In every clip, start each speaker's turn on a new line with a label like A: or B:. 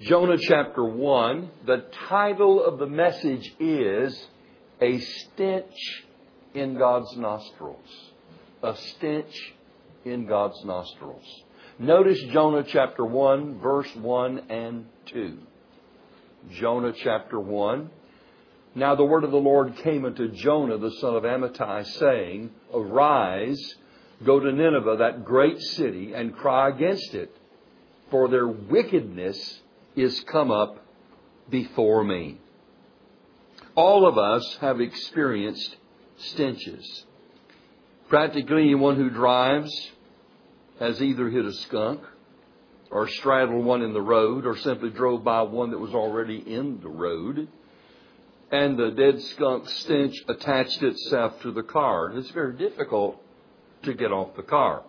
A: Jonah chapter 1, the title of the message is A Stench in God's Nostrils. A stench in God's nostrils. Notice Jonah chapter 1, verse 1 and 2. Jonah chapter 1. Now the word of the Lord came unto Jonah, the son of Amittai, saying, Arise, go to Nineveh, that great city, and cry against it, for their wickedness is come up before me. All of us have experienced stenches. Practically anyone who drives has either hit a skunk or straddled one in the road or simply drove by one that was already in the road. And the dead skunk stench attached itself to the car. And it's very difficult to get off the car.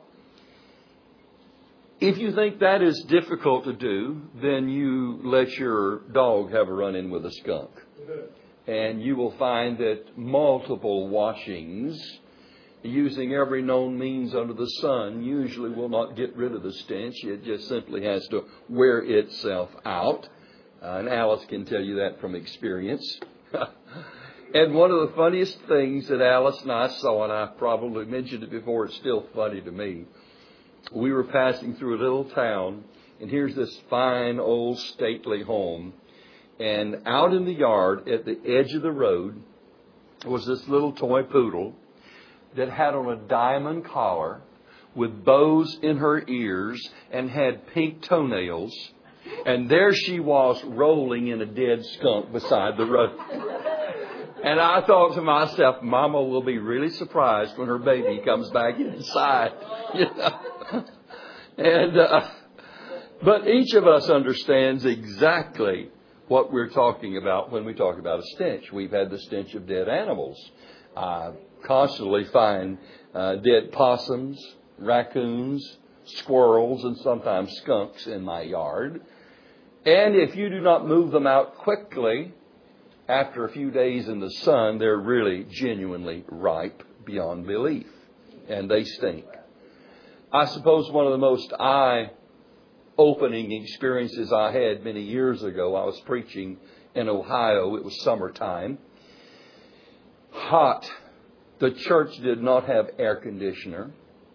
A: If you think that is difficult to do, then you let your dog have a run-in with a skunk. And you will find that multiple washings, using every known means under the sun, usually will not get rid of the stench. It just simply has to wear itself out. And Alice can tell you that from experience. And one of the funniest things that Alice and I saw, and I probably mentioned it before, it's still funny to me. We were passing through a little town, and here's this fine old stately home. And out in the yard at the edge of the road was this little toy poodle that had on a diamond collar with bows in her ears and had pink toenails. And there she was rolling in a dead skunk beside the road. And I thought to myself, Mama will be really surprised when her baby comes back inside. You know? But each of us understands exactly what we're talking about when we talk about a stench. We've had the stench of dead animals. I constantly find dead possums, raccoons, squirrels, and sometimes skunks in my yard. And if you do not move them out quickly, after a few days in the sun, they're really genuinely ripe beyond belief. And they stink. I suppose one of the most eye-opening experiences I had many years ago, I was preaching in Ohio. It was summertime. Hot. The church did not have an air conditioner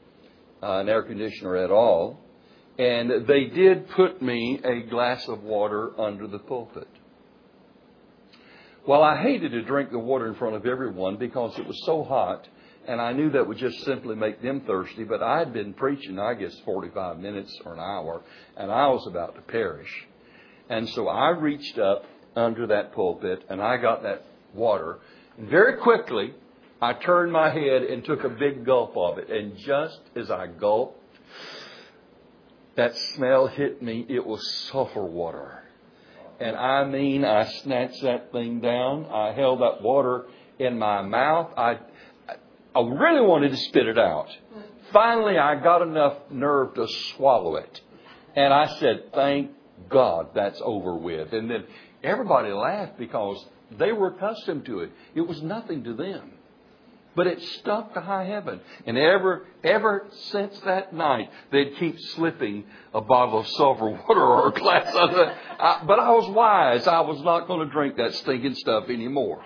A: at all. And they did put me a glass of water under the pulpit. Well, I hated to drink the water in front of everyone because it was so hot. And I knew that would just simply make them thirsty. But I had been preaching, I guess, 45 minutes or an hour. And I was about to perish. And so I reached up under that pulpit and I got that water. And very quickly, I turned my head and took a big gulp of it. And just as I gulped, that smell hit me. It was sulfur water. And I snatched that thing down. I held that water in my mouth. I really wanted to spit it out. Finally, I got enough nerve to swallow it. And I said, thank God that's over with. And then everybody laughed because they were accustomed to it. It was nothing to them. But it stuck to high heaven. And ever since that night, they'd keep slipping a bottle of sulfur water or a glass of it. But I was wise. I was not going to drink that stinking stuff anymore.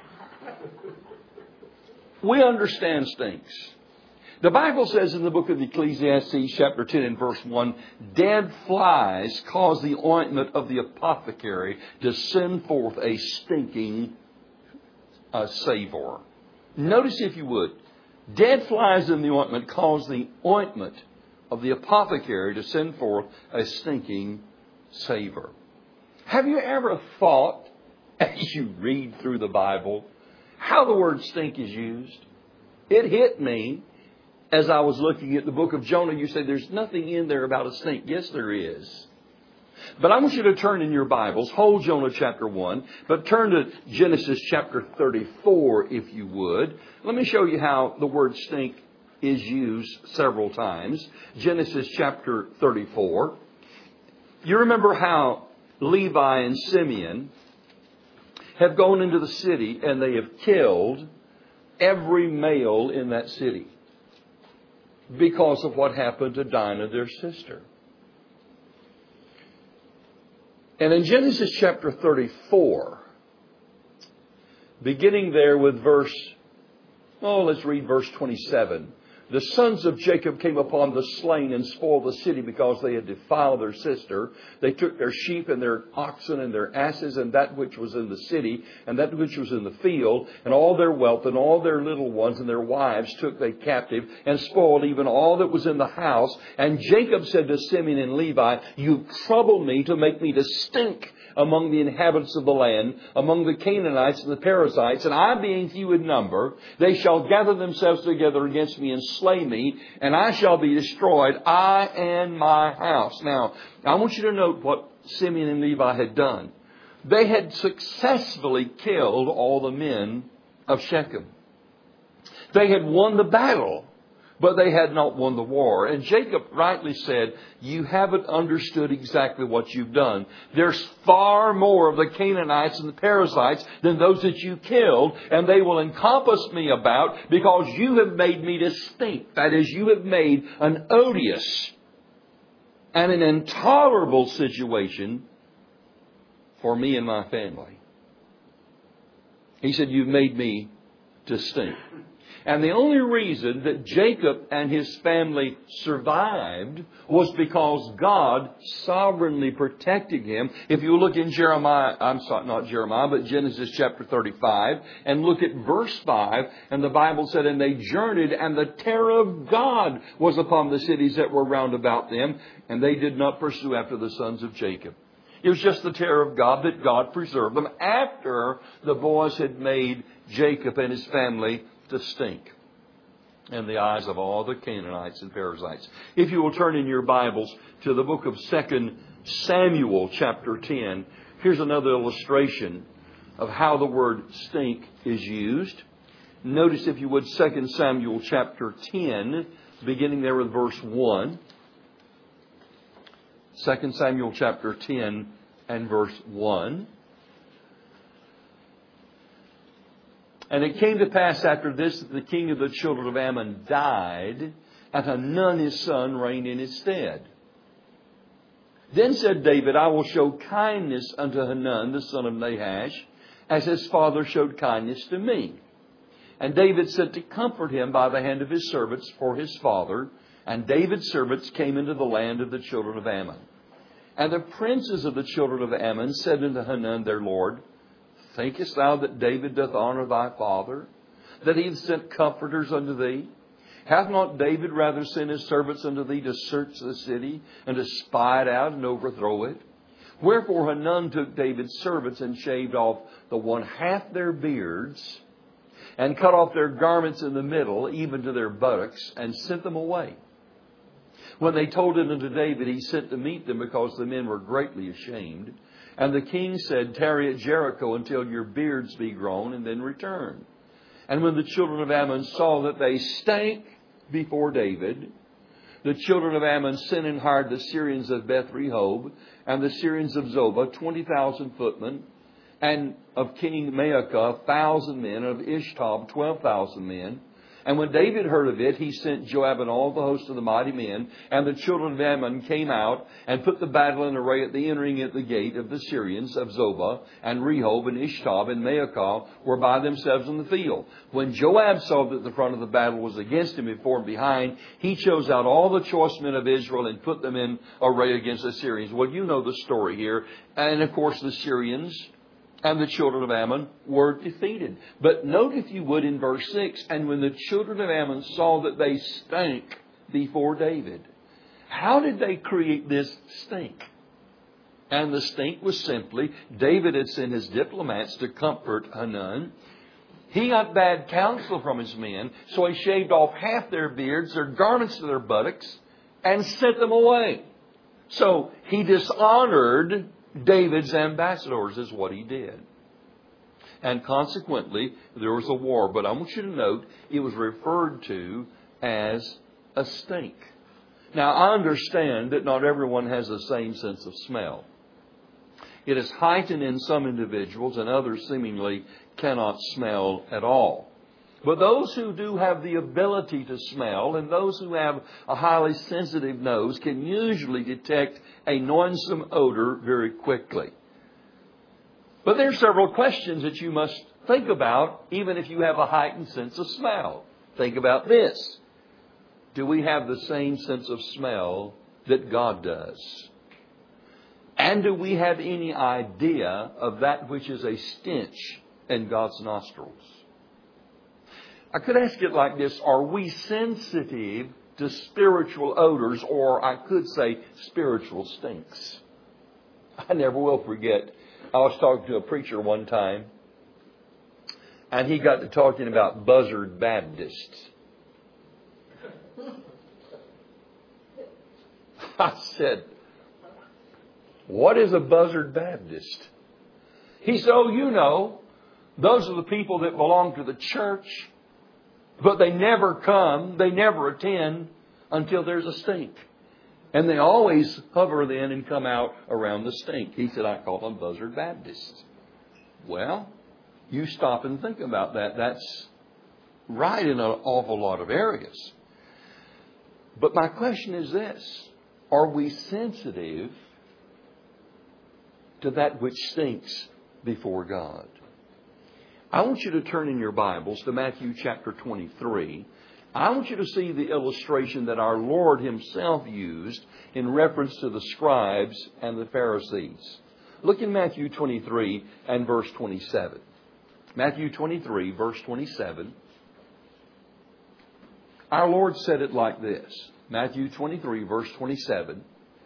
A: We understand stinks. The Bible says in the book of Ecclesiastes, chapter 10 and verse 1, dead flies cause the ointment of the apothecary to send forth a stinking savor. Notice, if you would, dead flies in the ointment cause the ointment of the apothecary to send forth a stinking savor. Have you ever thought, as you read through the Bible, how the word stink is used? It hit me as I was looking at the book of Jonah. You say there's nothing in there about a stink. Yes, there is. But I want you to turn in your Bibles, hold Jonah chapter 1, but turn to Genesis chapter 34, if you would. Let me show you how the word stink is used several times. Genesis chapter 34. You remember how Levi and Simeon have gone into the city and they have killed every male in that city because of what happened to Dinah, their sister. And in Genesis chapter 34, beginning there with let's read verse 27. The sons of Jacob came upon the slain and spoiled the city because they had defiled their sister. They took their sheep and their oxen and their asses and that which was in the city and that which was in the field and all their wealth and all their little ones and their wives took they captive and spoiled even all that was in the house. And Jacob said to Simeon and Levi, "You trouble me to make me to stink among the inhabitants of the land, among the Canaanites and the Perizzites, and I being few in number, they shall gather themselves together against me and slay me, and I shall be destroyed, I and my house." Now, I want you to note what Simeon and Levi had done. They had successfully killed all the men of Shechem. They had won the battle, but they had not won the war. And Jacob rightly said, "You haven't understood exactly what you've done. There's far more of the Canaanites and the Perizzites than those that you killed, and they will encompass me about because you have made me to stink." That is, you have made an odious and an intolerable situation for me and my family. He said, "You've made me to stink." And the only reason that Jacob and his family survived was because God sovereignly protected him. If you look in Genesis chapter 35 and look at verse 5, and the Bible said, "And they journeyed, and the terror of God was upon the cities that were round about them, and they did not pursue after the sons of Jacob." It was just the terror of God that God preserved them after the boys had made Jacob and his family to stink in the eyes of all the Canaanites and Perizzites. If you will turn in your Bibles to the book of 2 Samuel chapter 10, here's another illustration of how the word stink is used. Notice, if you would, 2 Samuel chapter 10, beginning there with verse 1. 2 Samuel chapter 10 and verse 1. "And it came to pass after this that the king of the children of Ammon died, and Hanun his son reigned in his stead. Then said David, I will show kindness unto Hanun the son of Nahash, as his father showed kindness to me. And David sent to comfort him by the hand of his servants for his father. And David's servants came into the land of the children of Ammon. And the princes of the children of Ammon said unto Hanun their lord, Thinkest thou that David doth honor thy father, that he hath sent comforters unto thee? Hath not David rather sent his servants unto thee to search the city, and to spy it out and overthrow it? Wherefore Hanun took David's servants and shaved off the one half their beards, and cut off their garments in the middle, even to their buttocks, and sent them away. When they told it unto David, he sent to meet them, because the men were greatly ashamed. And the king said, Tarry at Jericho until your beards be grown, and then return. And when the children of Ammon saw that they stank before David, the children of Ammon sent and hired the Syrians of Beth-rehob and the Syrians of Zobah, 20,000 footmen, and of King Maacah 1,000 men, and of Ishtob 12,000 men. And when David heard of it, he sent Joab and all the host of the mighty men. And the children of Ammon came out and put the battle in array at the entering at the gate of the Syrians of Zobah, and Rehob, and Ishtob, and Maacah were by themselves in the field. When Joab saw that the front of the battle was against him before and behind, he chose out all the choice men of Israel and put them in array against the Syrians. Well, you know the story here. And of course the Syrians and the children of Ammon were defeated. But note, if you would, in verse 6, and when the children of Ammon saw that they stank before David. How did they create this stink? And the stink was simply, David had sent his diplomats to comfort Hanun. He got bad counsel from his men, so he shaved off half their beards, their garments to their buttocks, and sent them away. So he dishonored David's ambassadors, is what he did. And consequently, there was a war. But I want you to note, it was referred to as a stink. Now, I understand that not everyone has the same sense of smell. It is heightened in some individuals, and others seemingly cannot smell at all. But those who do have the ability to smell, and those who have a highly sensitive nose, can usually detect a noisome odor very quickly. But there are several questions that you must think about, even if you have a heightened sense of smell. Think about this. Do we have the same sense of smell that God does? And do we have any idea of that which is a stench in God's nostrils? I could ask it like this. Are we sensitive to spiritual odors, or I could say spiritual stinks? I never will forget. I was talking to a preacher one time, and he got to talking about buzzard Baptists. I said, what is a buzzard Baptist? He said, oh, you know, those are the people that belong to the church, but they never come, they never attend until there's a stink. And they always hover then and come out around the stink. He said, I call them buzzard Baptists. Well, you stop and think about that. That's right in an awful lot of areas. But my question is this. Are we sensitive to that which stinks before God? I want you to turn in your Bibles to Matthew chapter 23. I want you to see the illustration that our Lord Himself used in reference to the scribes and the Pharisees. Look in Matthew 23 and verse 27. Matthew 23, verse 27. Our Lord said it like this. Matthew 23, verse 27.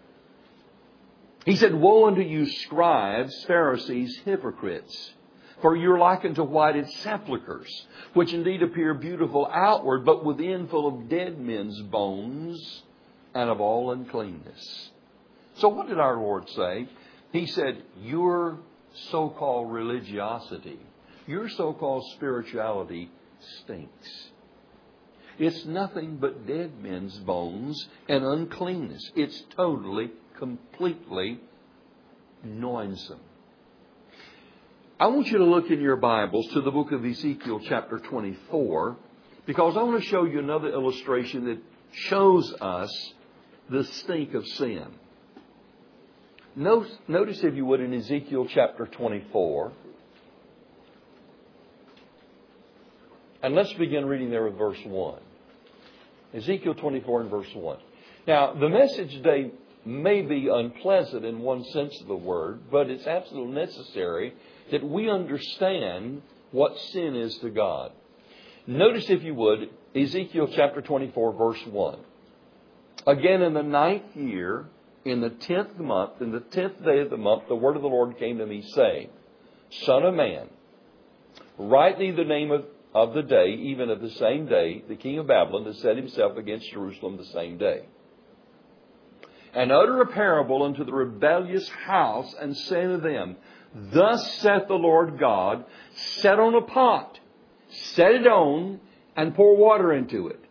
A: He said, woe unto you, scribes, Pharisees, hypocrites! For you're like unto whited sepulchres, which indeed appear beautiful outward, but within full of dead men's bones and of all uncleanness. So what did our Lord say? He said, your so-called religiosity, your so-called spirituality stinks. It's nothing but dead men's bones and uncleanness. It's totally, completely noisome. I want you to look in your Bibles to the book of Ezekiel chapter 24, because I want to show you another illustration that shows us the stink of sin. Notice, if you would, in Ezekiel chapter 24. And let's begin reading there with verse 1. Ezekiel 24 and verse 1. Now, the message today may be unpleasant in one sense of the word, but it's absolutely necessary that we understand what sin is to God. Notice, if you would, Ezekiel chapter 24, verse 1. Again, in the 9th year, in the 10th month, in the 10th day of the month, the word of the Lord came to me, saying, Son of man, write thee the name of the day, even of the same day, the king of Babylon has set himself against Jerusalem the same day. And utter a parable unto the rebellious house, and say to them, Thus saith the Lord God, set on a pot, set it on, and pour water into it.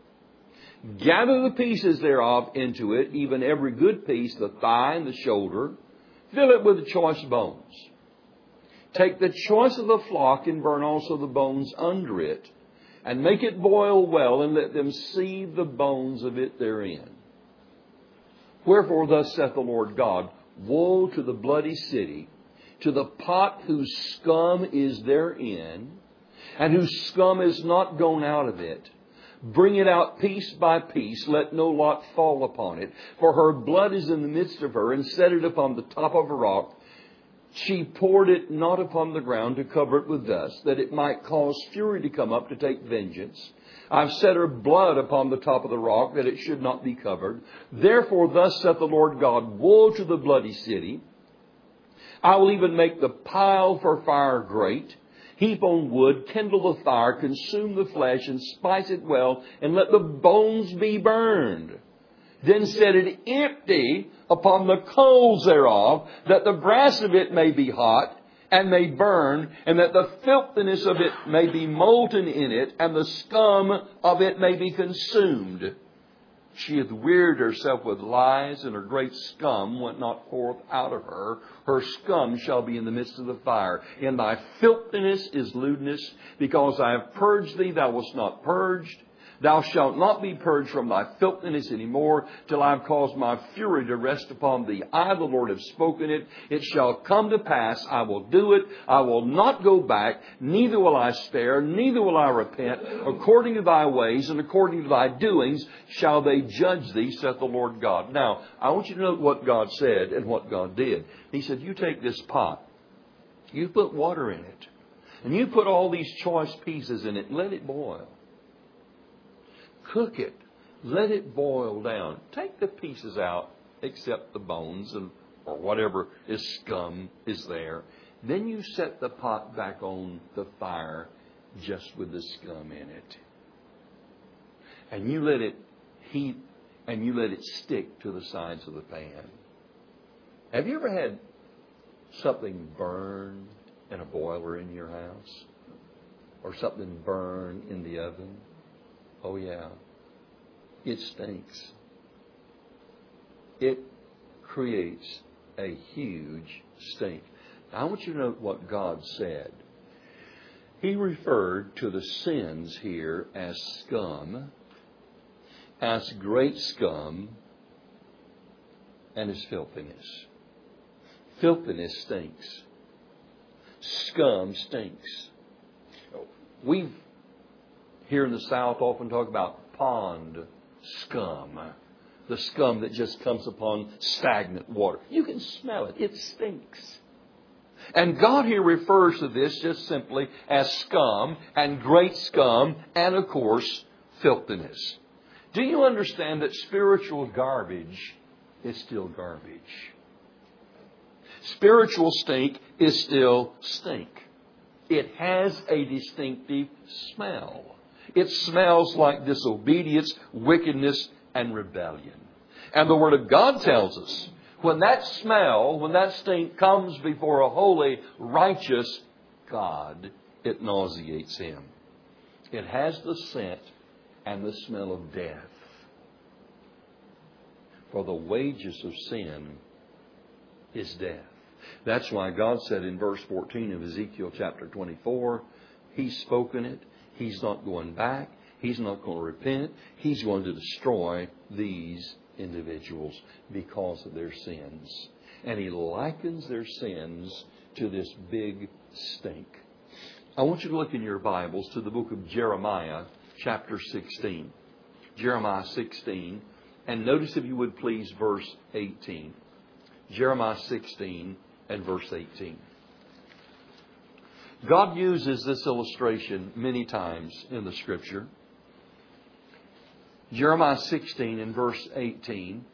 A: Gather the pieces thereof into it, even every good piece, the thigh and the shoulder. Fill it with the choice bones. Take the choice of the flock, and burn also the bones under it, and make it boil well, and let them seethe the bones of it therein. Wherefore thus saith the Lord God, woe to the bloody city, to the pot whose scum is therein, and whose scum is not gone out of it. Bring it out piece by piece, let no lot fall upon it. For her blood is in the midst of her, and set it upon the top of a rock. She poured it not upon the ground to cover it with dust, that it might cause fury to come up to take vengeance. I've set her blood upon the top of the rock, that it should not be covered. Therefore thus saith the Lord God, woe to the bloody city! I will even make the pile for fire great, heap on wood, kindle the fire, consume the flesh, and spice it well, and let the bones be burned. Then set it empty upon the coals thereof, that the brass of it may be hot, and may burn, and that the filthiness of it may be molten in it, and the scum of it may be consumed. She hath wearied herself with lies, and her great scum went not forth out of her. Her scum shall be in the midst of the fire. In thy filthiness is lewdness, because I have purged thee, thou wast not purged. Thou shalt not be purged from thy filthiness any more, till I have caused my fury to rest upon thee. I, the Lord, have spoken it. It shall come to pass. I will do it. I will not go back. Neither will I spare. Neither will I repent. According to thy ways and according to thy doings shall they judge thee, saith the Lord God. Now, I want you to note what God said and what God did. He said, you take this pot. You put water in it. And you put all these choice pieces in it and let it boil. Cook it. Let it boil down. Take the pieces out, except the bones or whatever is scum is there. Then you set the pot back on the fire just with the scum in it. And you let it heat and you let it stick to the sides of the pan. Have you ever had something burn in a boiler in your house? Or something burn in the oven? Oh, yeah. It stinks. It creates a huge stink. Now, I want you to note what God said. He referred to the sins here as scum, as great scum, and as filthiness. Filthiness stinks. Scum stinks. We here in the South often talk about pond scum. The scum that just comes upon stagnant water. You can smell it. It stinks. And God here refers to this just simply as scum and great scum and, of course, filthiness. Do you understand that spiritual garbage is still garbage? Spiritual stink is still stink. It has a distinctive smell. It smells like disobedience, wickedness, and rebellion. And the Word of God tells us, when that smell, when that stink comes before a holy, righteous God, it nauseates Him. It has the scent and the smell of death. For the wages of sin is death. That's why God said in verse 14 of Ezekiel chapter 24, He's spoken it. He's not going back. He's not going to repent. He's going to destroy these individuals because of their sins. And He likens their sins to this big stink. I want you to look in your Bibles to the book of Jeremiah chapter 16. Jeremiah 16. And notice, if you would please, verse 18. Jeremiah 16 and verse 18. God uses this illustration many times in the Scripture. Jeremiah 16 and verse 18.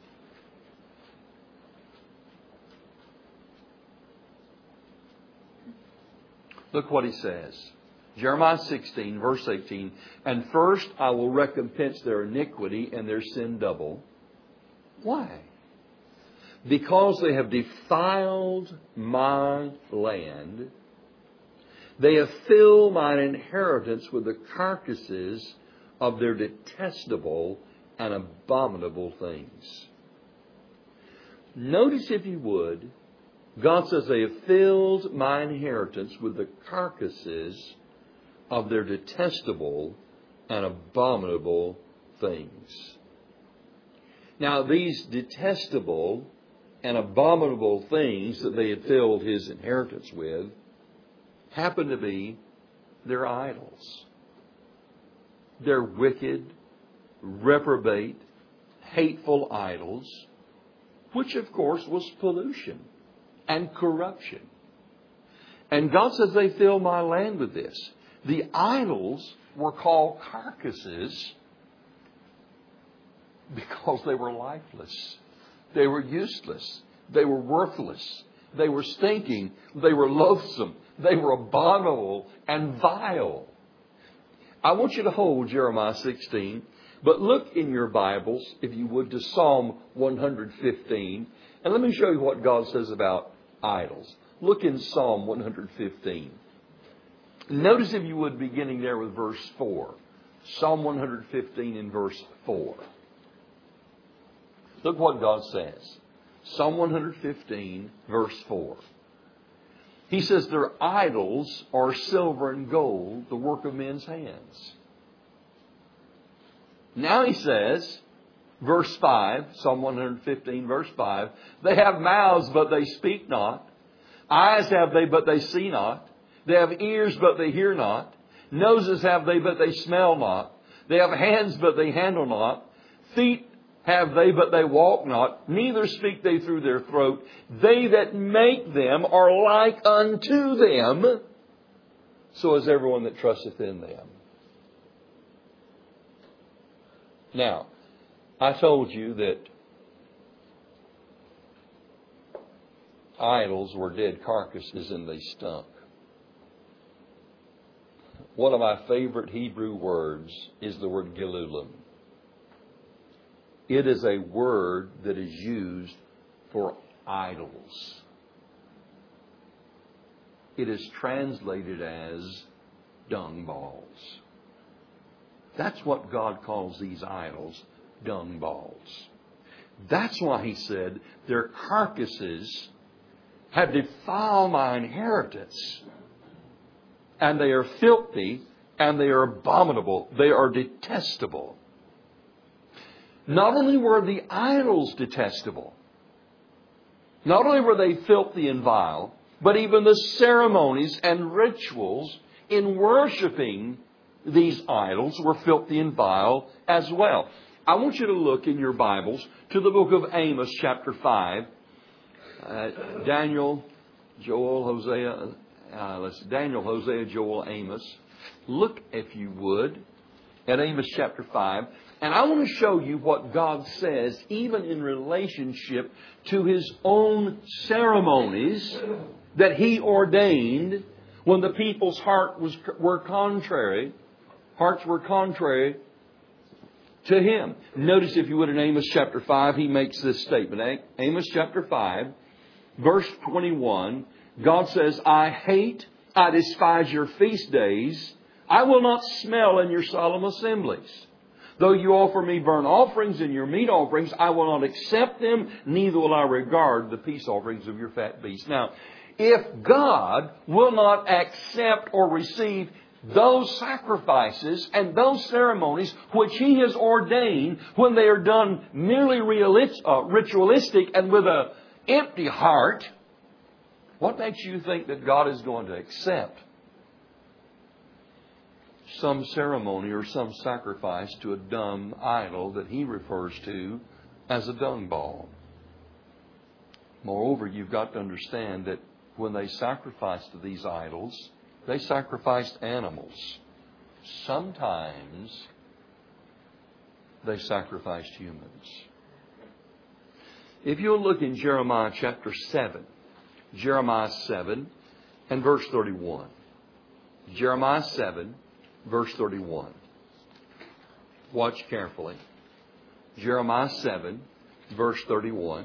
A: Look what he says. Jeremiah 16, verse 18. And first I will recompense their iniquity and their sin double. Why? Because they have defiled my land. They have filled mine inheritance with the carcasses of their detestable and abominable things. Notice, if you would, God says they have filled my inheritance with the carcasses of their detestable and abominable things. Now, these detestable and abominable things that they had filled His inheritance with happen to be their idols. Their wicked, reprobate, hateful idols, which of course was pollution and corruption. And God says they fill my land with this. The idols were called carcasses because they were lifeless. They were useless. They were worthless. They were stinking. They were loathsome. They were abominable and vile. I want you to hold Jeremiah 16, but look in your Bibles, if you would, to Psalm 115. And let me show you what God says about idols. Look in Psalm 115. Notice, if you would, beginning there with verse 4. Psalm 115 in verse 4. Look what God says. Psalm 115, verse 4. He says, their idols are silver and gold, the work of men's hands. Now he says, verse 5, Psalm 115, verse 5, they have mouths, but they speak not. Eyes have they, but they see not. They have ears, but they hear not. Noses have they, but they smell not. They have hands, but they handle not. Feet have they, but they walk not. Neither speak they through their throat. They that make them are like unto them. So is everyone that trusteth in them. Now, I told you that idols were dead carcasses and they stunk. One of my favorite Hebrew words is the word gelulim. It is a word that is used for idols. It is translated as dung balls. That's what God calls these idols, dung balls. That's why He said their carcasses have defiled my inheritance. And they are filthy, and they are abominable. They are detestable. Not only were the idols detestable, not only were they filthy and vile, but even the ceremonies and rituals in worshiping these idols were filthy and vile as well. I want you to look in your Bibles to the book of Amos, chapter 5. Daniel, Joel, Hosea, Daniel, Hosea, Joel, Amos. Look, if you would, at Amos chapter 5. And I want to show you what God says, even in relationship to His own ceremonies that He ordained when the people's hearts were contrary to Him. Notice, if you would, in Amos chapter 5, He makes this statement. Amos chapter 5, verse 21, God says, I despise your feast days. I will not smell in your solemn assemblies. Though you offer me burnt offerings and your meat offerings, I will not accept them, neither will I regard the peace offerings of your fat beasts. Now, if God will not accept or receive those sacrifices and those ceremonies which He has ordained when they are done merely ritualistic and with an empty heart, what makes you think that God is going to accept some ceremony or some sacrifice to a dumb idol that He refers to as a dung ball? Moreover, you've got to understand that when they sacrificed to these idols, they sacrificed animals. Sometimes they sacrificed humans. If you'll look in Jeremiah chapter 7, Jeremiah 7 and verse 31. Jeremiah 7, verse 31. Watch carefully. Jeremiah 7, verse 31.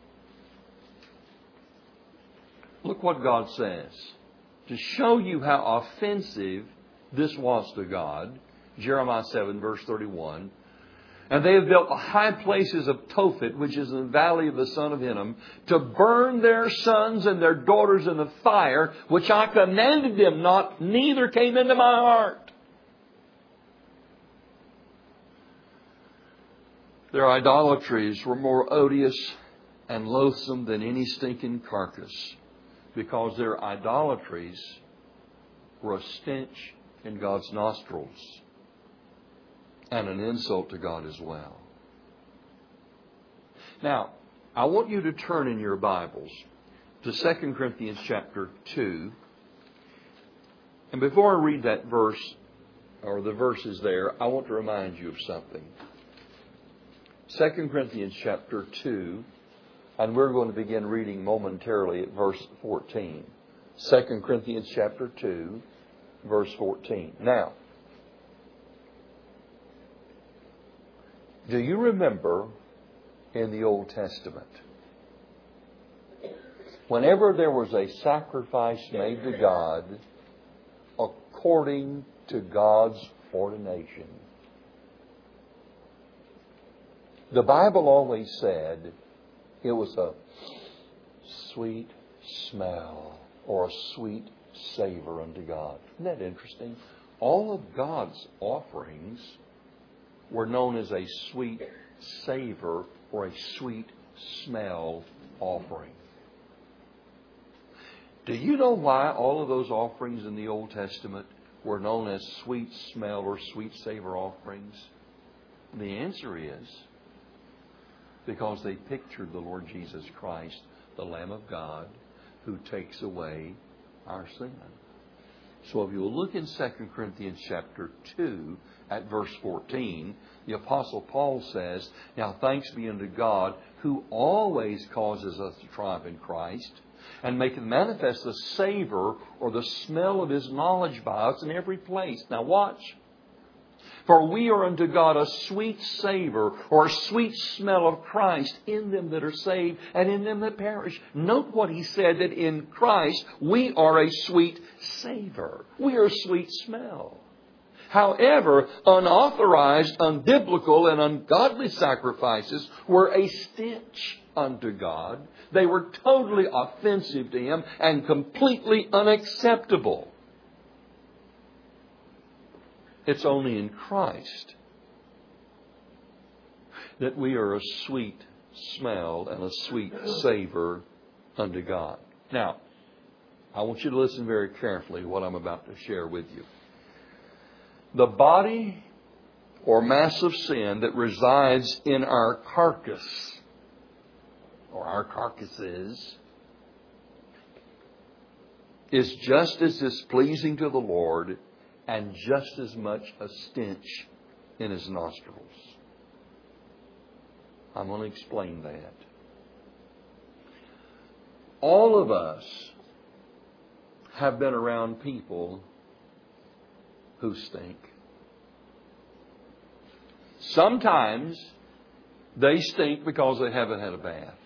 A: Look what God says. To show you how offensive this was to God, Jeremiah 7, verse 31. And they have built the high places of Tophet, which is in the valley of the son of Hinnom, to burn their sons and their daughters in the fire, which I commanded them not, neither came into my heart. Their idolatries were more odious and loathsome than any stinking carcass, because their idolatries were a stench in God's nostrils and an insult to God as well. Now, I want you to turn in your Bibles to 2 Corinthians chapter 2. And before I read that verse, or the verses there, I want to remind you of something. 2 Corinthians chapter 2, and we're going to begin reading momentarily at verse 14. 2 Corinthians chapter 2, verse 14. Now, do you remember in the Old Testament, whenever there was a sacrifice made to God according to God's ordination, the Bible always said it was a sweet smell or a sweet savor unto God. Isn't that interesting? All of God's offerings were known as a sweet savor or a sweet smell offering. Do you know why all of those offerings in the Old Testament were known as sweet smell or sweet savor offerings? The answer is because they pictured the Lord Jesus Christ, the Lamb of God, who takes away our sin. So if you'll look in 2 Corinthians chapter 2 at verse 14, the Apostle Paul says, "Now thanks be unto God, who always causes us to triumph in Christ, and maketh manifest the savor or the smell of His knowledge by us in every place." Now watch. "For we are unto God a sweet savor or a sweet smell of Christ in them that are saved and in them that perish." Note what he said, that in Christ we are a sweet savor. We are a sweet smell. However, unauthorized, unbiblical, and ungodly sacrifices were a stench unto God. They were totally offensive to Him and completely unacceptable. It's only in Christ that we are a sweet smell and a sweet savor unto God. Now, I want you to listen very carefully to what I'm about to share with you. The body or mass of sin that resides in our carcass, or our carcasses, is just as displeasing to the Lord and just as much a stench in His nostrils. I'm going to explain that. All of us have been around people who stink. Sometimes they stink because they haven't had a bath.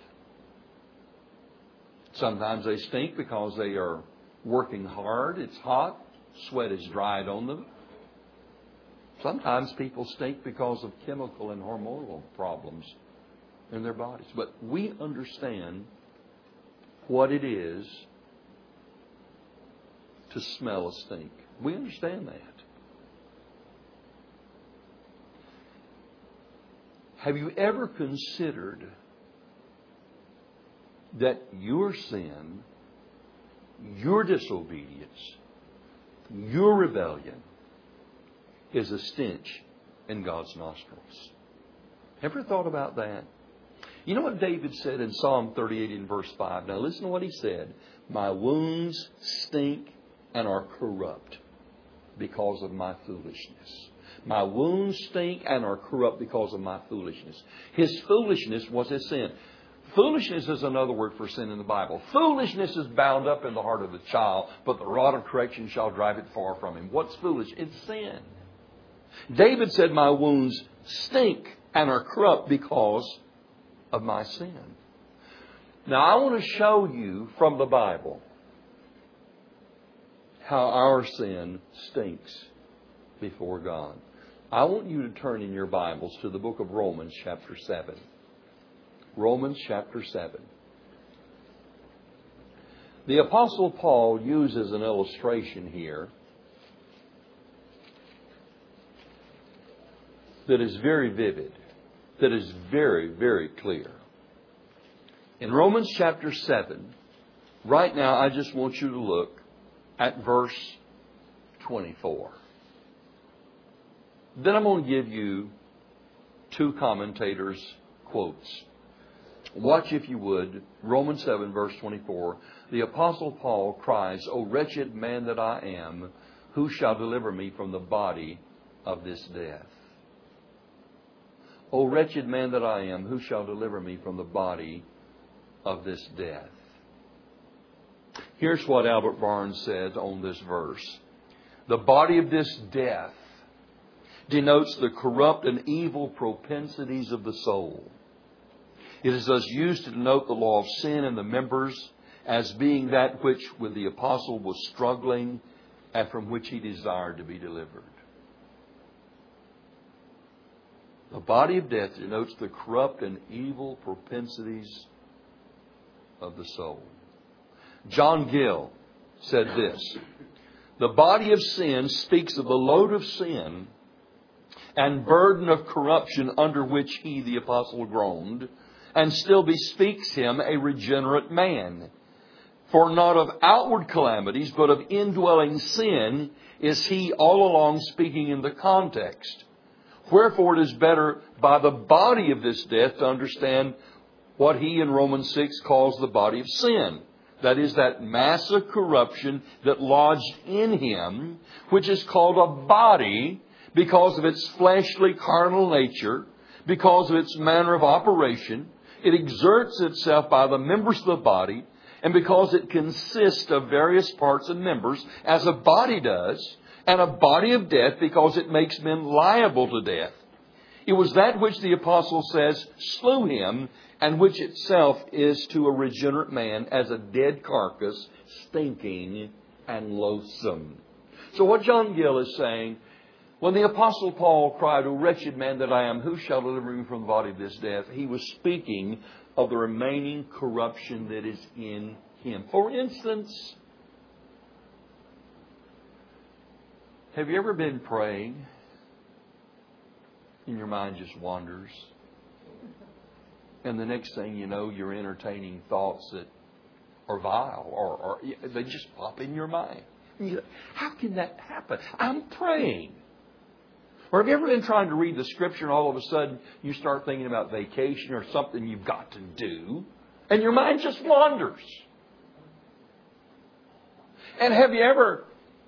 A: Sometimes they stink because they are working hard. It's hot. Sweat is dried on them. Sometimes people stink because of chemical and hormonal problems in their bodies. But we understand what it is to smell a stink. We understand that. Have you ever considered that your sin, your disobedience, your rebellion is a stench in God's nostrils? Ever thought about that? You know what David said in Psalm 38 in verse 5? Now listen to what he said. "My wounds stink and are corrupt because of my foolishness." My wounds stink and are corrupt because of my foolishness. His foolishness was his sin. Foolishness is another word for sin in the Bible. Foolishness is bound up in the heart of the child, but the rod of correction shall drive it far from him. What's foolish? It's sin. David said, "My wounds stink and are corrupt because of my sin." Now, I want to show you from the Bible how our sin stinks before God. I want you to turn in your Bibles to the book of Romans chapter 7. Romans chapter 7. The Apostle Paul uses an illustration here that is very vivid, that is very, very clear. In Romans chapter 7, right now I just want you to look at verse 24. Then I'm going to give you two commentators' quotes. Watch, if you would, Romans 7, verse 24. The Apostle Paul cries, "O wretched man that I am, who shall deliver me from the body of this death?" O wretched man that I am, who shall deliver me from the body of this death? Here's what Albert Barnes says on this verse. The body of this death denotes the corrupt and evil propensities of the soul. It is thus used to denote the law of sin in the members as being that which with the apostle was struggling and from which he desired to be delivered. The body of death denotes the corrupt and evil propensities of the soul. John Gill said this: "The body of sin speaks of the load of sin and burden of corruption under which he, the apostle, groaned, and still bespeaks him a regenerate man. For not of outward calamities, but of indwelling sin is he all along speaking in the context. Wherefore it is better by the body of this death to understand what he in Romans 6 calls the body of sin. That is, that mass of corruption that lodged in him, which is called a body because of its fleshly carnal nature, because of its manner of operation. It exerts itself by the members of the body, and because it consists of various parts and members, as a body does, and a body of death because it makes men liable to death. It was that which the apostle says slew him, and which itself is to a regenerate man as a dead carcass, stinking and loathsome. So what John Gill is saying, when the apostle Paul cried, "O wretched man that I am, who shall deliver me from the body of this death?" he was speaking of the remaining corruption that is in him. For instance, have you ever been praying and your mind just wanders? And the next thing you know, you're entertaining thoughts that are vile or they just pop in your mind. And you go, how can that happen? I'm praying. Or have you ever been trying to read the Scripture and all of a sudden you start thinking about vacation or something you've got to do and your mind just wanders? And have you ever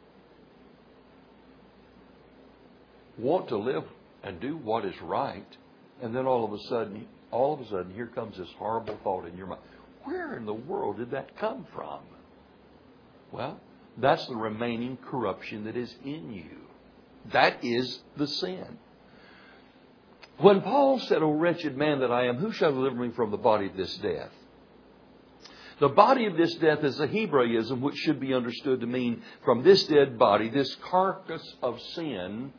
A: want to live and do what is right, and then all of a sudden, here comes this horrible thought in your mind. Where in the world did that come from? Well, that's the remaining corruption that is in you. That is the sin. When Paul said, "O wretched man that I am, who shall deliver me from the body of this death?" The body of this death is a Hebraism which should be understood to mean from this dead body, this carcass of sin,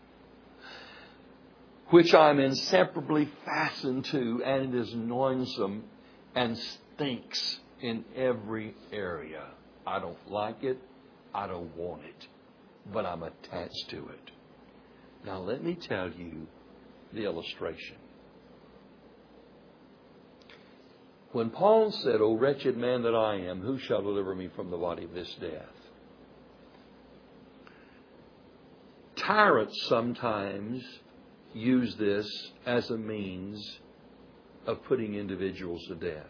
A: which I'm inseparably fastened to, and it is noisome and stinks in every area. I don't like it. I don't want it. But I'm attached to it. Now let me tell you the illustration. When Paul said, "O wretched man that I am, who shall deliver me from the body of this death?" Tyrants sometimes use this as a means of putting individuals to death.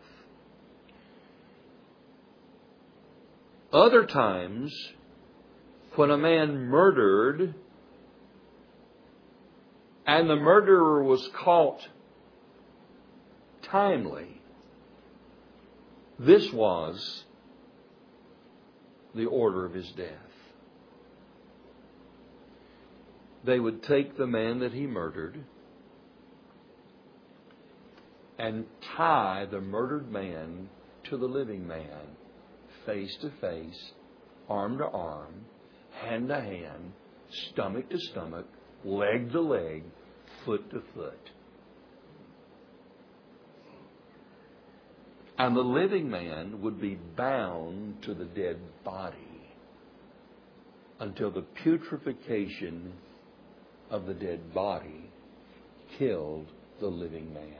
A: Other times, when a man murdered and the murderer was caught timely, this was the order of his death. They would take the man that he murdered and tie the murdered man to the living man, face to face, arm to arm, hand to hand, stomach to stomach, leg to leg, foot to foot. And the living man would be bound to the dead body until the putrefaction of the dead body killed the living man.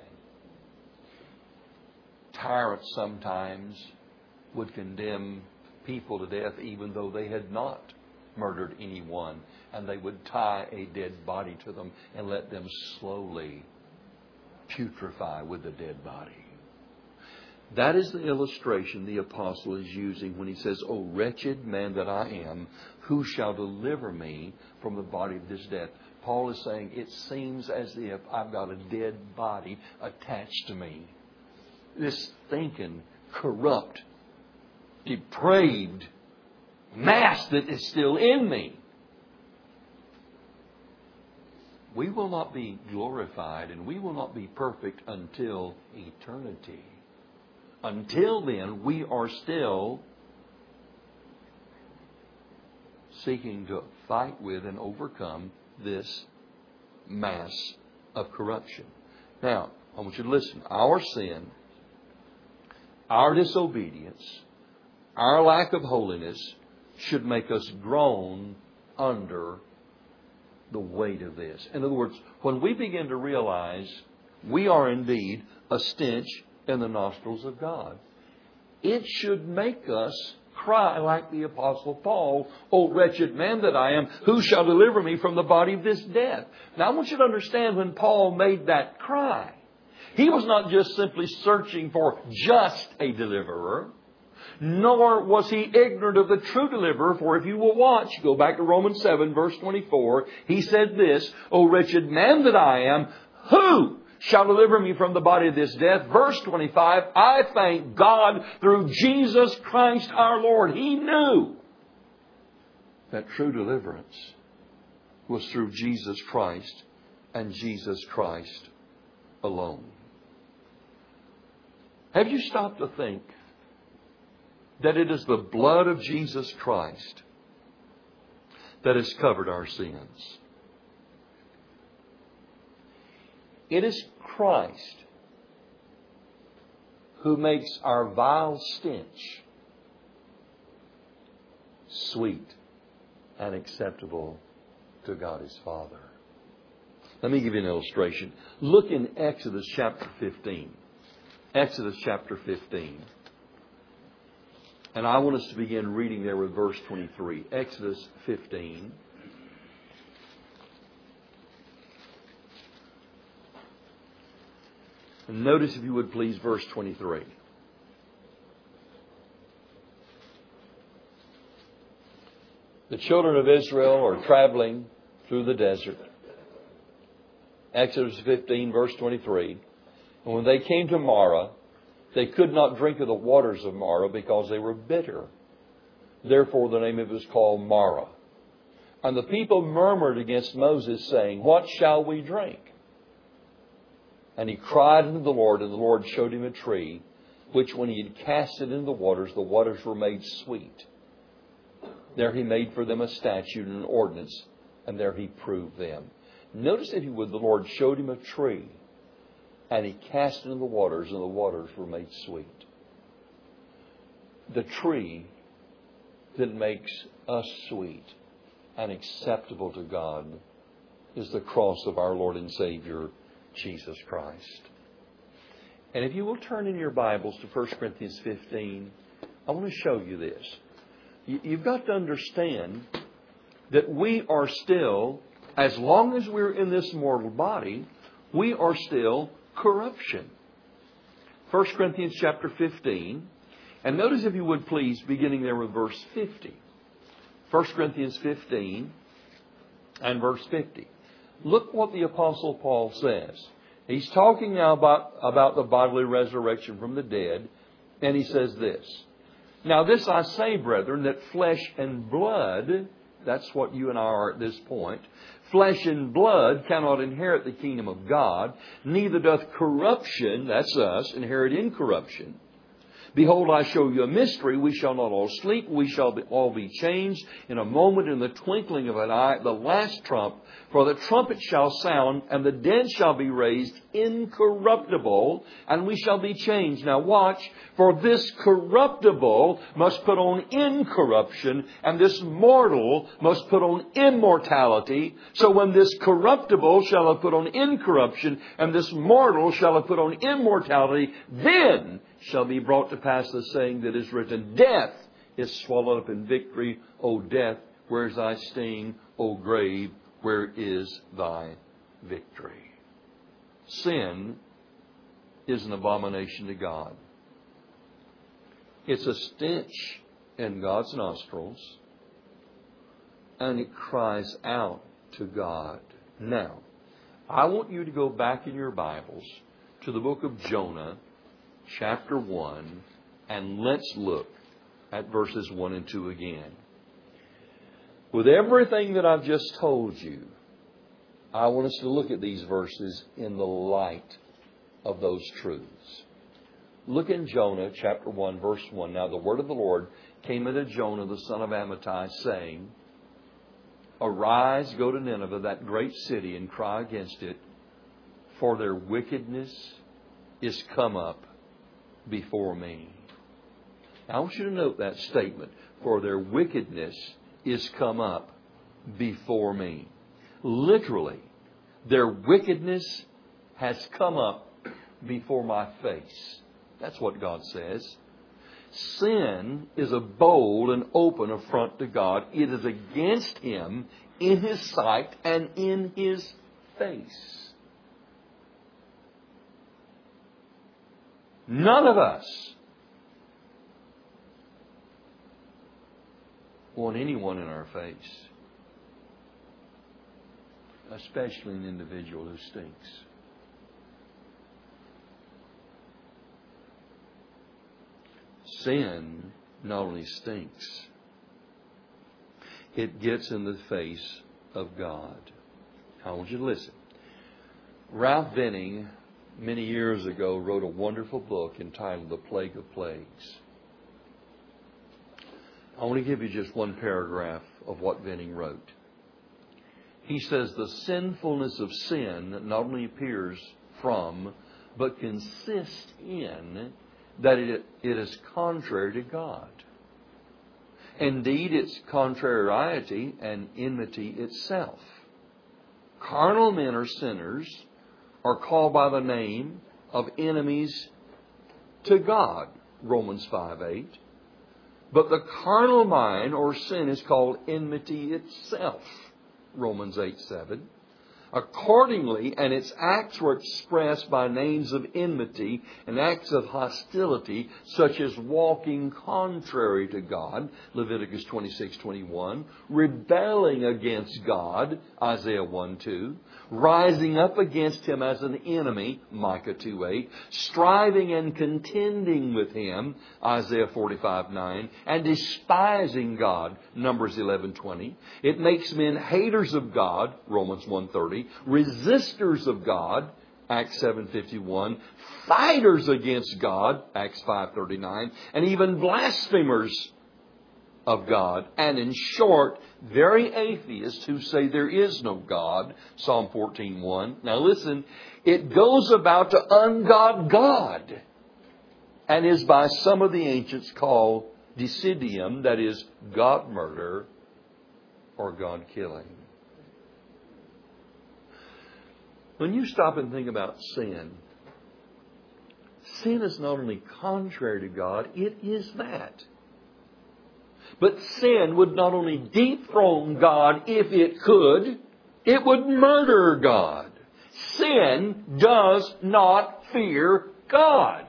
A: Tyrants sometimes would condemn people to death even though they had not murdered anyone, and they would tie a dead body to them and let them slowly putrefy with the dead body. That is the illustration the apostle is using when he says, "O wretched man that I am, who shall deliver me from the body of this death?" Paul is saying, it seems as if I've got a dead body attached to me. This thinking, corrupt, depraved mass that is still in me. We will not be glorified and we will not be perfect until eternity. Until then, we are still seeking to fight with and overcome this mass of corruption. Now, I want you to listen. Our sin, our disobedience, our lack of holiness should make us groan under the weight of this. In other words, when we begin to realize we are indeed a stench in the nostrils of God, it should make us cry like the Apostle Paul, "O wretched man that I am, who shall deliver me from the body of this death?" Now I want you to understand, when Paul made that cry, he was not just simply searching for just a deliverer, nor was he ignorant of the true deliverer. For if you will watch, go back to Romans 7, verse 24, he said this, "O wretched man that I am, who shall deliver me from the body of this death?" Verse 25, I thank God through Jesus Christ our Lord. He knew that true deliverance was through Jesus Christ and Jesus Christ alone. Have you stopped to think that it is the blood of Jesus Christ that has covered our sins? It is Christ who makes our vile stench sweet and acceptable to God His Father. Let me give you an illustration. Look in Exodus chapter 15. Exodus chapter 15. And I want us to begin reading there with verse 23. Exodus 15. And notice, if you would please, verse 23. The children of Israel are traveling through the desert. Exodus 15, verse 23. And when they came to Marah, they could not drink of the waters of Marah because they were bitter. Therefore the name of it was called Marah. And the people murmured against Moses, saying, "What shall we drink?" And he cried unto the Lord, and the Lord showed him a tree, which when he had cast it into the waters were made sweet. There he made for them a statute and an ordinance, and there he proved them. Notice, if you would, the Lord showed him a tree, and he cast it into the waters, and the waters were made sweet. The tree that makes us sweet and acceptable to God is the cross of our Lord and Savior, Jesus Christ. And if you will turn in your Bibles to 1 Corinthians 15, I want to show you this. You've got to understand that we are still, as long as we're in this mortal body, we are still corruption. 1 Corinthians chapter 15. And notice, if you would please, beginning there with verse 50. 1 Corinthians 15 and verse 50. Look what the Apostle Paul says. He's talking now about the bodily resurrection from the dead. And he says this. "Now this I say, brethren, that flesh and blood," that's what you and I are at this point, "flesh and blood cannot inherit the kingdom of God, neither doth corruption," that's us, "inherit incorruption. Behold, I show you a mystery. We shall not all sleep. We shall all be changed in a moment, in the twinkling of an eye, the last trump. For the trumpet shall sound, and the dead shall be raised incorruptible, and we shall be changed." Now watch. "For this corruptible must put on incorruption, and this mortal must put on immortality. So when this corruptible shall have put on incorruption, and this mortal shall have put on immortality, then shall be brought to pass the saying that is written, Death is swallowed up in victory. O death, where is thy sting? O grave, where is thy victory?" Sin is an abomination to God. It's a stench in God's nostrils, and it cries out to God. Now, I want you to go back in your Bibles to the book of Jonah, chapter 1, and let's look at verses 1 and 2 again. With everything that I've just told you, I want us to look at these verses in the light of those truths. Look in Jonah chapter 1, verse 1. "Now the word of the Lord came unto Jonah, the son of Amittai, saying, Arise, go to Nineveh, that great city, and cry against it, for their wickedness is come up before me." Now, I want you to note that statement. For their wickedness is come up before me. Literally, their wickedness has come up before my face. That's what God says. Sin is a bold and open affront to God. It is against Him in His sight and in His face. None of us want anyone in our face, especially an individual who stinks. Sin not only stinks, it gets in the face of God. I want you to listen. Ralph Venning, many years ago, wrote a wonderful book entitled The Plague of Plagues. I want to give you just one paragraph of what Venning wrote. He says, the sinfulness of sin not only appears from, but consists in, that it is contrary to God. Indeed, it's contrariety and enmity itself. Carnal men or sinners are called by the name of enemies to God, Romans 5:8. But the carnal mind or sin is called enmity itself, Romans 8:7. Accordingly, and its acts were expressed by names of enmity and acts of hostility, such as walking contrary to God, Leviticus 26:21, rebelling against God, Isaiah 1:2, rising up against Him as an enemy, Micah 2:8, striving and contending with Him, Isaiah 45:9, and despising God, Numbers 11:20. It makes men haters of God, Romans 1:30, resistors of God, Acts 7:51, fighters against God, Acts 5:39, and even blasphemers of God. And in short, very atheists who say there is no God, Psalm 14:1. Now listen, it goes about to ungod God, and is by some of the ancients called decidium, that is, God murder or God killing. When you stop and think about sin, sin is not only contrary to God, it is that. But sin would not only dethrone God if it could, it would murder God. Sin does not fear God.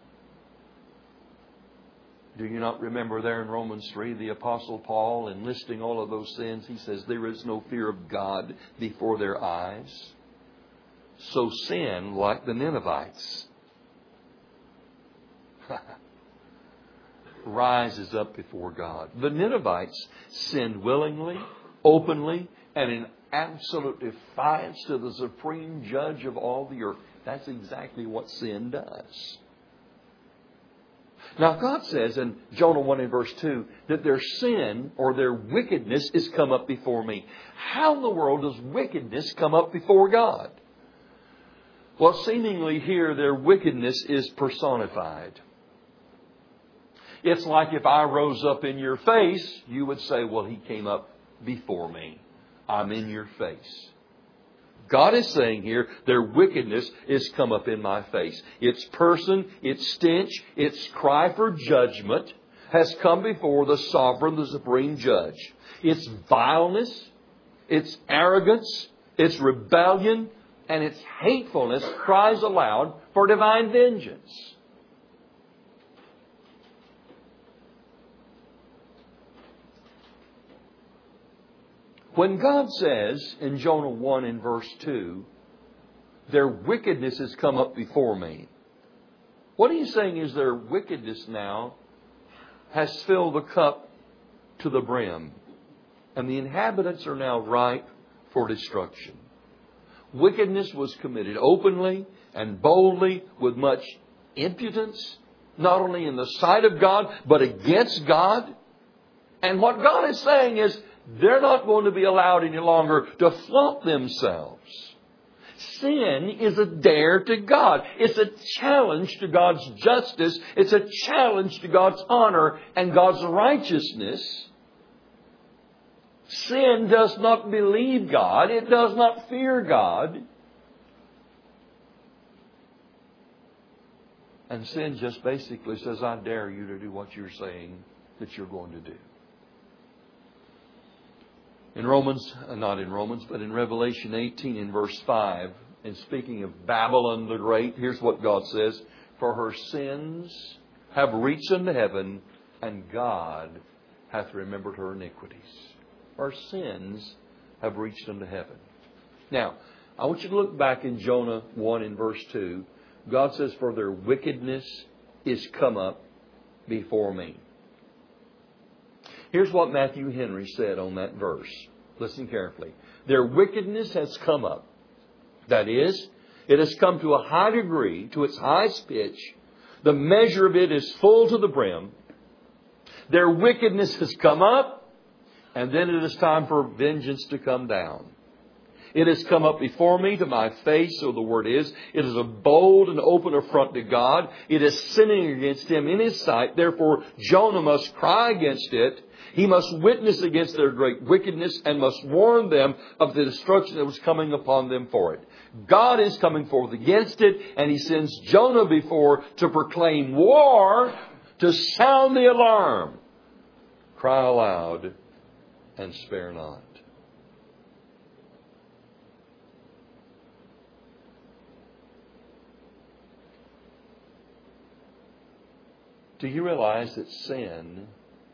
A: Do you not remember there in Romans 3, the Apostle Paul, in listing all of those sins, he says, there is no fear of God before their eyes. So sin, like the Ninevites, rises up before God. The Ninevites sinned willingly, openly, and in absolute defiance to the supreme judge of all the earth. That's exactly what sin does. Now God says in Jonah 1 and verse 2 that their sin or their wickedness is come up before me. How in the world does wickedness come up before God? Well, seemingly here their wickedness is personified. It's like if I rose up in your face, you would say, well, he came up before me. I'm in your face. God is saying here, their wickedness is come up in my face. Its person, its stench, its cry for judgment has come before the sovereign, the supreme judge. Its vileness, its arrogance, its rebellion, and its hatefulness cries aloud for divine vengeance. When God says in Jonah 1 and verse 2, their wickedness has come up before me, what He's saying is their wickedness now has filled the cup to the brim, and the inhabitants are now ripe for destruction. Wickedness was committed openly and boldly with much impudence, not only in the sight of God, but against God. And what God is saying is, they're not going to be allowed any longer to flaunt themselves. Sin is a dare to God. It's a challenge to God's justice. It's a challenge to God's honor and God's righteousness. Sin does not believe God. It does not fear God. And sin just basically says, I dare you to do what you're saying that you're going to do. In in Revelation 18 in verse 5, and speaking of Babylon the Great, here's what God says, for her sins have reached unto heaven, and God hath remembered her iniquities. Her sins have reached unto heaven. Now, I want you to look back in Jonah 1 in verse 2. God says, for their wickedness is come up before me. Here's what Matthew Henry said on that verse. Listen carefully. Their wickedness has come up. That is, it has come to a high degree, to its highest pitch. The measure of it is full to the brim. Their wickedness has come up, and then it is time for vengeance to come down. It has come up before me to my face, so the word is. It is a bold and open affront to God. It is sinning against Him in His sight. Therefore, Jonah must cry against it. He must witness against their great wickedness and must warn them of the destruction that was coming upon them for it. God is coming forth against it, and He sends Jonah before to proclaim war, to sound the alarm. Cry aloud and spare not. Do you realize that sin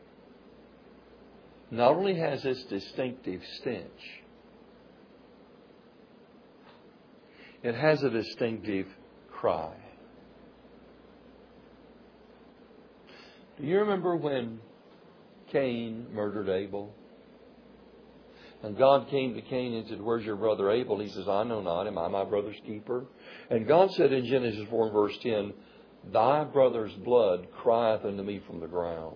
A: not only has its distinctive stench, it has a distinctive cry? Do you remember when Cain murdered Abel? And God came to Cain and said, where's your brother Abel? He says, I know not. Am I my brother's keeper? And God said in Genesis 4 and verse 10, thy brother's blood crieth unto me from the ground.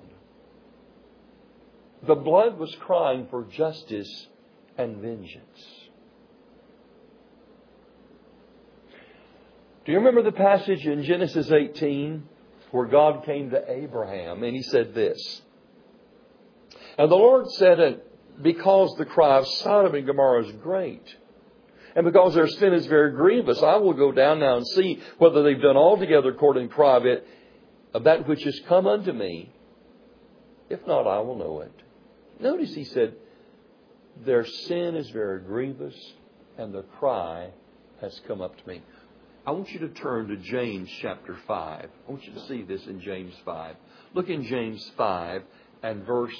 A: The blood was crying for justice and vengeance. Do you remember the passage in Genesis 18 where God came to Abraham and He said this? And the Lord said, because the cry of Sodom and Gomorrah is great, and because their sin is very grievous, I will go down now and see whether they've done altogether according to the cry of that which is come unto me. If not, I will know it. Notice He said, their sin is very grievous, and their cry has come up to me. I want you to turn to James chapter 5. I want you to see this in James 5. Look in James 5 and verse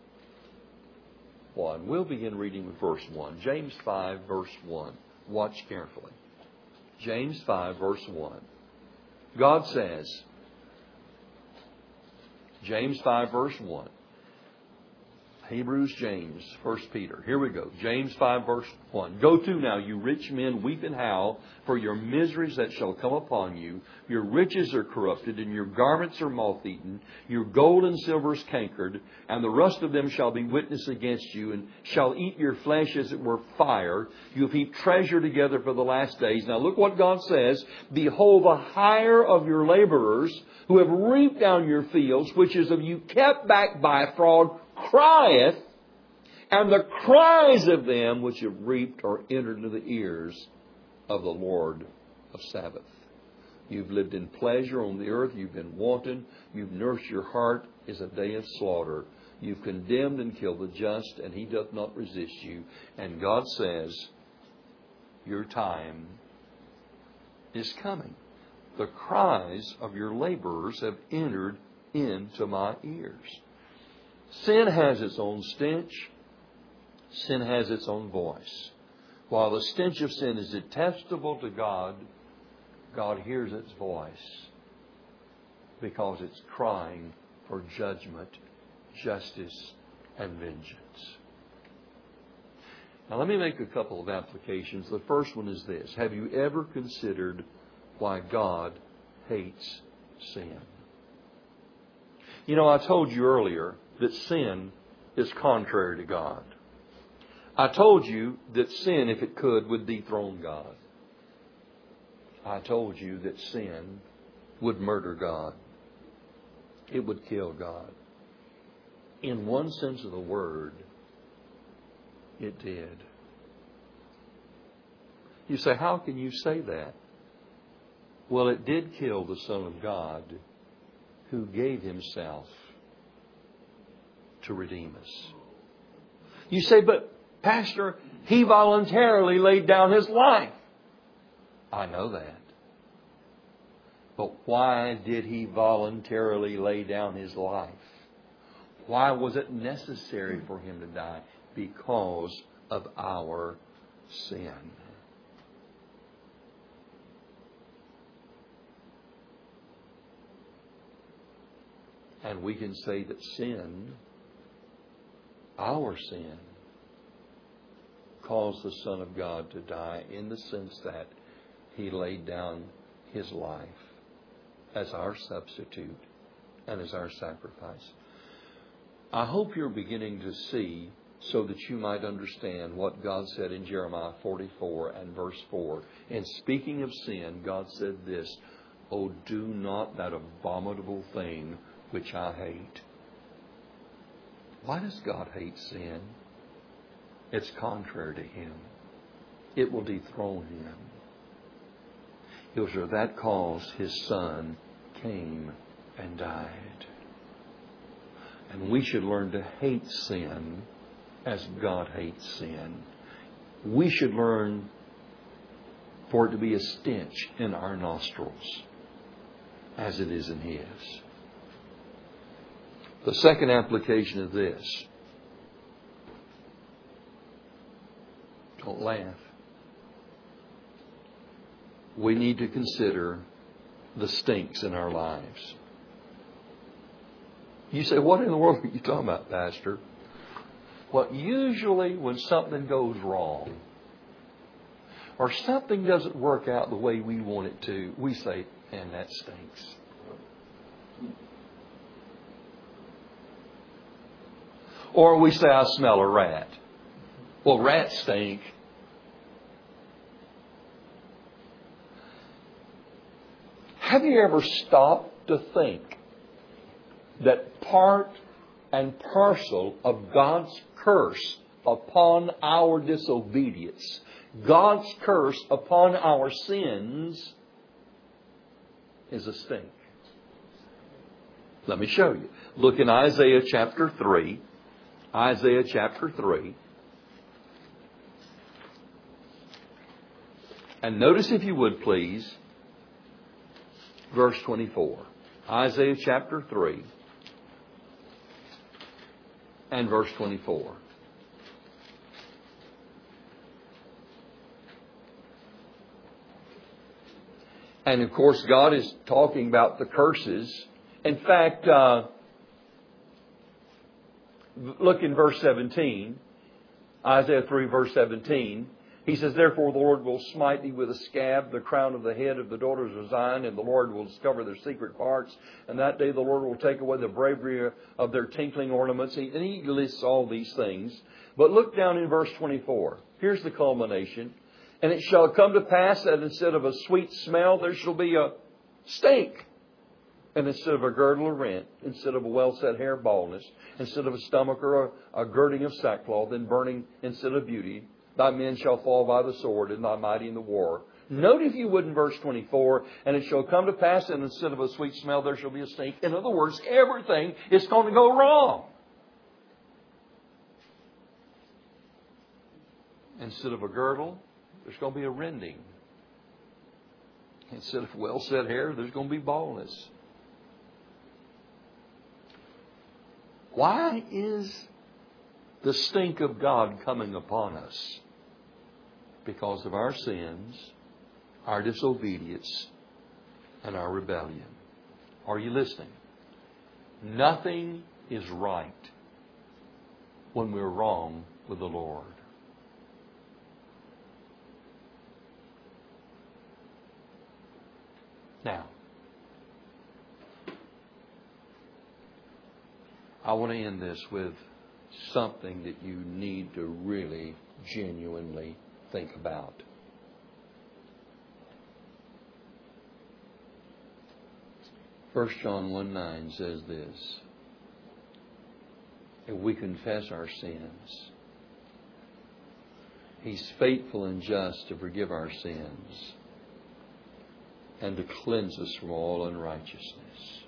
A: 1. We'll begin reading with verse 1. James 5, verse 1. Watch carefully. James 5, verse 1. God says, James 5, verse 1. Hebrews, James, 1 Peter. Here we go. James 5, verse 1. Go to now, you rich men, weep and howl for your miseries that shall come upon you. Your riches are corrupted, and your garments are moth-eaten. Your gold and silver is cankered, and the rust of them shall be witness against you, and shall eat your flesh as it were fire. You have heaped treasure together for the last days. Now look what God says. Behold, the hire of your laborers, who have reaped down your fields, which is of you kept back by fraud, crieth, and the cries of them which have reaped are entered into the ears of the Lord of Sabaoth. You've lived in pleasure on the earth. You've been wanton. You've nursed your heart as a day of slaughter. You've condemned and killed the just, and He doth not resist you. And God says, your time is coming. The cries of your laborers have entered into my ears. Sin has its own stench. Sin has its own voice. While the stench of sin is detestable to God, God hears its voice because it's crying for judgment, justice, and vengeance. Now let me make a couple of applications. The first one is this. Have you ever considered why God hates sin? You know, I told you earlier that sin is contrary to God. I told you that sin, if it could, would dethrone God. I told you that sin would murder God. It would kill God. In one sense of the word, It did. You say, how can you say that? Well, it did kill the Son of God who gave Himself to redeem us. You say, but Pastor, He voluntarily laid down His life. I know that. But why did He voluntarily lay down His life? Why was it necessary for Him to die? Because of our sin. And we can say that sin, our sin, caused the Son of God to die in the sense that He laid down His life as our substitute and as our sacrifice. I hope you're beginning to see so that you might understand what God said in Jeremiah 44 and verse 4. In speaking of sin, God said this, "Oh, do not that abominable thing which I hate." Why does God hate sin? It's contrary to Him. It will dethrone Him. It was for that cause His Son came and died. And we should learn to hate sin as God hates sin. We should learn for it to be a stench in our nostrils as it is in His. The second application of this, don't laugh. We need to consider the stinks in our lives. You say, what in the world are you talking about, Pastor? Well, usually when something goes wrong or something doesn't work out the way we want it to, we say, man, that stinks. Or we say, I smell a rat. Well, rats stink. Have you ever stopped to think that part and parcel of God's curse upon our disobedience, God's curse upon our sins, is a stink? Let me show you. Look in Isaiah chapter 3. Isaiah chapter 3. And notice, if you would please, verse 24. Isaiah chapter 3 and verse 24. And of course, God is talking about the curses. In fact, look in verse 17. Isaiah 3 verse 17. He says, therefore the Lord will smite thee with a scab, the crown of the head of the daughters of Zion, and the Lord will discover their secret parts. And that day the Lord will take away the bravery of their tinkling ornaments. And He lists all these things. But look down in verse 24. Here's the culmination. And it shall come to pass that instead of a sweet smell, there shall be a stink. And instead of a girdle, a rent. Instead of a well-set hair, baldness. Instead of a stomach or a girding of sackcloth, and burning instead of beauty. Thy men shall fall by the sword, and thy mighty in the war. Note, if you would, in verse 24, and it shall come to pass that instead of a sweet smell, there shall be a stink. In other words, everything is going to go wrong. Instead of a girdle, there's going to be a rending. Instead of well-set hair, there's going to be baldness. Why is the stink of God coming upon us? Because of our sins, our disobedience, and our rebellion. Are you listening? Nothing is right when we're wrong with the Lord. Now, I want to end this with something that you need to really, genuinely think about. 1 John 1:9 says this. If we confess our sins, He's faithful and just to forgive our sins and to cleanse us from all unrighteousness.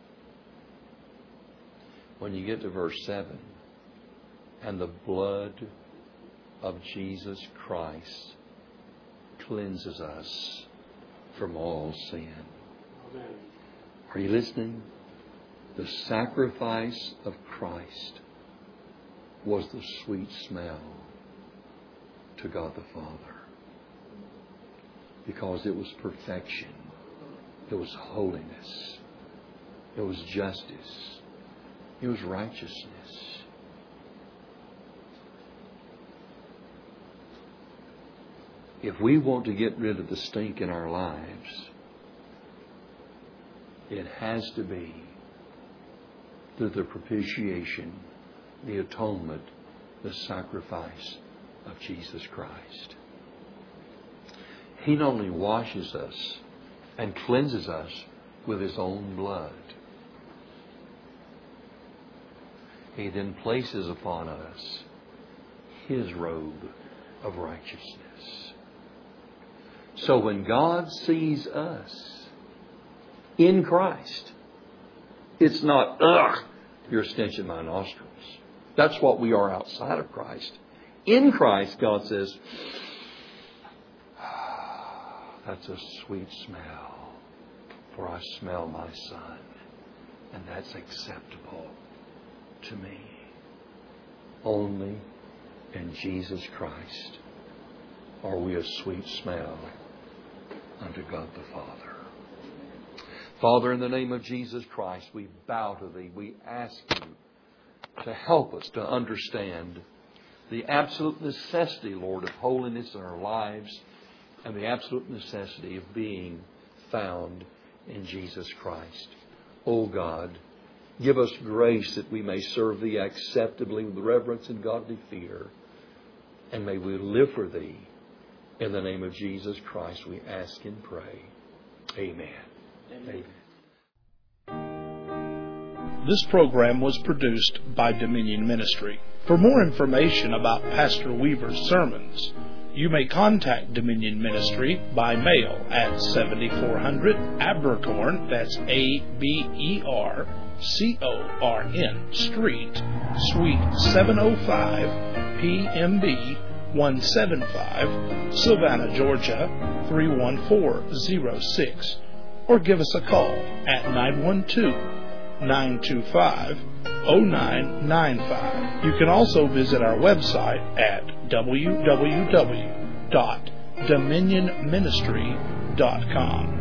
A: When you get to verse 7, and the blood of Jesus Christ cleanses us from all sin.
B: Amen.
A: Are you listening? The sacrifice of Christ was the sweet smell to God the Father. Because it was perfection. It was holiness. It was justice. It was righteousness. If we want to get rid of the stink in our lives, it has to be through the propitiation, the atonement, the sacrifice of Jesus Christ. He not only washes us and cleanses us with His own blood, He then places upon us His robe of righteousness. So when God sees us in Christ, it's not, ugh, you're a stench in my nostrils. That's what we are outside of Christ. In Christ, God says, that's a sweet smell, for I smell my Son, and that's acceptable to me. Only in Jesus Christ are we a sweet smell unto God the Father. Father, in the name of Jesus Christ, we bow to Thee. We ask You to help us to understand the absolute necessity, Lord, of holiness in our lives and the absolute necessity of being found in Jesus Christ. O God, give us grace that we may serve Thee acceptably with reverence and godly fear. And may we live for Thee. In the name of Jesus Christ, we ask and pray. Amen. Amen.
C: This program was produced by Dominion Ministry. For more information about Pastor Weaver's sermons, you may contact Dominion Ministry by mail at 7400 Abercorn, that's Abercorn Street, Suite 705, PMB 175, Savannah, Georgia 31406, or give us a call at 912-925-0995. You can also visit our website at www.dominionministry.com.